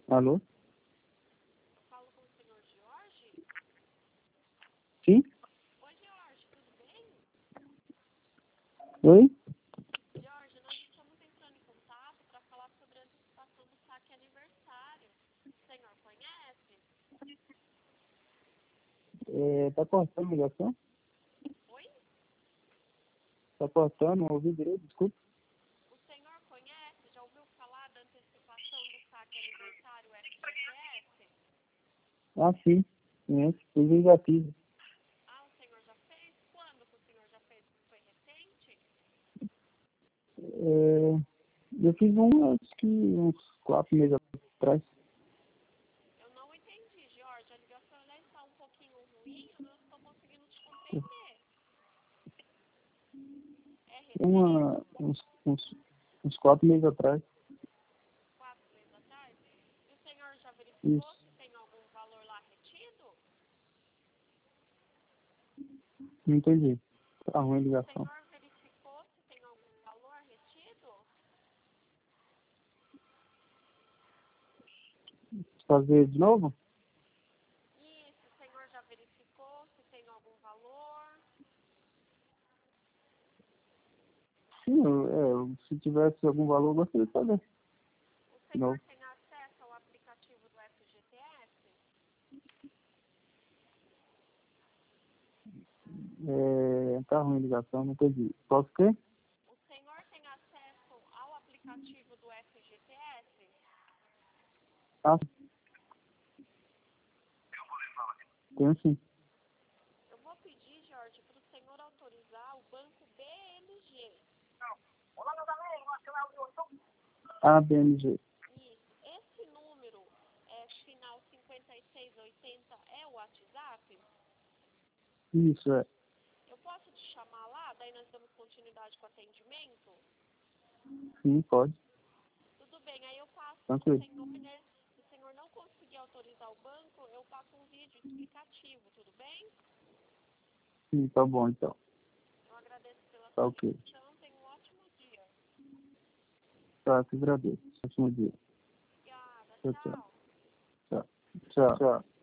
Alô? Eu falo com o senhor Jorge? Sim? Oi, Jorge, tudo bem? Oi? Jorge, nós estamos entrando em contato para falar sobre a antecipação do saque aniversário. O senhor conhece? Tá cortando a ligação? Oi? Tá cortando, não ouvi direito, desculpa. O senhor conhece? Já ouviu falar da antecipação do saque aniversário FGTS? Ah, sim. Conheço. Inclusive já fiz. Ah, o senhor já fez? Quando que o senhor já fez? Foi recente? Eu fiz acho que uns 4 meses atrás. Eu não entendi, Jorge. A ligação já está um pouquinho ruim, eu não estou conseguindo te compreender. É recente? Uns 4 meses atrás. 4 meses atrás? E o senhor já verificou Isso. se tem algum valor lá retido? Não entendi. Tá ruim a O ligação. senhor verificou se tem algum valor retido? Fazer de novo? Isso, o senhor já verificou se tem algum valor? Sim, se tivesse algum valor, eu gostaria de saber. O De senhor novo. tem acesso ao aplicativo do FGTS? Tá ruim a ligação, não entendi. Posso ter? O senhor tem acesso ao aplicativo do FGTS? Ah, tenho sim. Eu vou pedir, Jorge, para o senhor autorizar o banco BMG. ABMG. Isso. Esse número, final 5680, é o WhatsApp? Isso, é. Eu posso te chamar lá? Daí nós damos continuidade com o atendimento? Sim, pode. Tudo bem, aí eu passo para o Tranquilo. senhor, né? Se o senhor não conseguir autorizar o banco, eu passo um vídeo explicativo, tudo bem? Sim, tá bom então. Eu agradeço pela Tá sua ok. atenção, tenha um ótimo dia. Tá, te agradeço. Ótimo dia. Obrigada, Tchau, tchau. tchau. Tchau. Tchau. Tchau.